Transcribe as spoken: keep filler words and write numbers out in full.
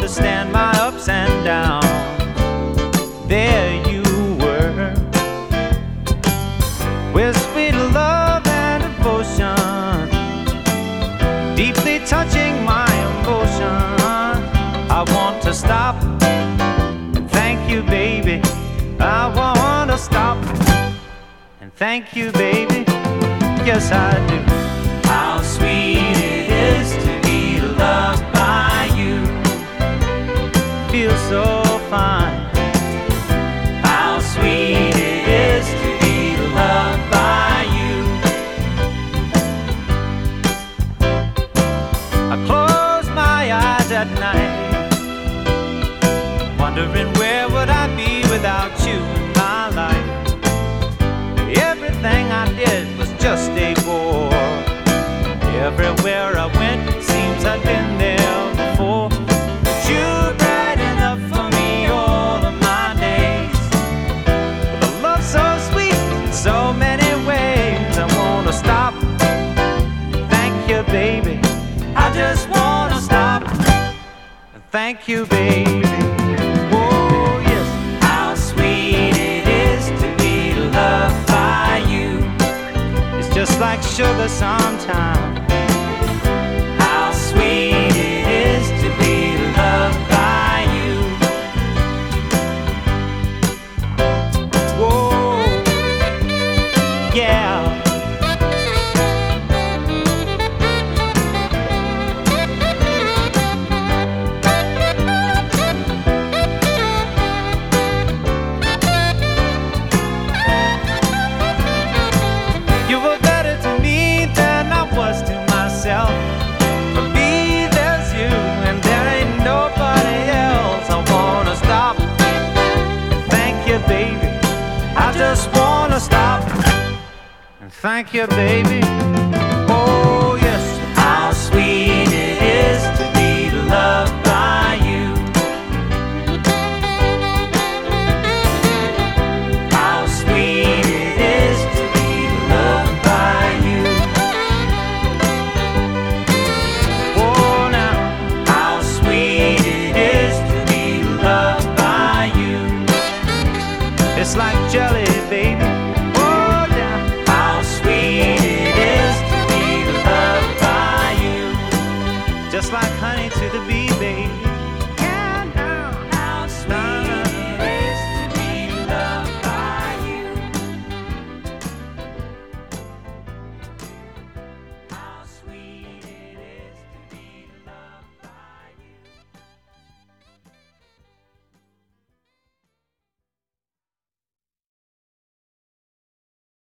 understand my ups and downs. There you were, with sweet love and devotion, deeply touching my emotion. I want to stop and thank you, baby. I want to stop and thank you, baby. Yes, I do. How sweet it is to be loved by you. Feels so fine. How sweet it is to be loved by you. I close my eyes at night, wondering where would I be without you in my life. Everything I did was just a bore. Everywhere I went, seems I'd been there before. But you're bright enough for me all of my days, with a love so sweet in so many ways. I wanna stop, thank you, baby. I just wanna stop and thank you, baby. Oh yes. How sweet it is to be loved by you. It's just like sugar sometimes. How sweet it is to be loved by you. Whoa, yeah. You were better to me than I was to myself. For me, there's you, and there ain't nobody else. I wanna stop and thank you, baby. I just wanna stop and thank you, baby. Oh yes. How sweet it is to be loved by you. How sweet it is to be loved by you. Oh now, how sweet it is to be loved by you. It's like just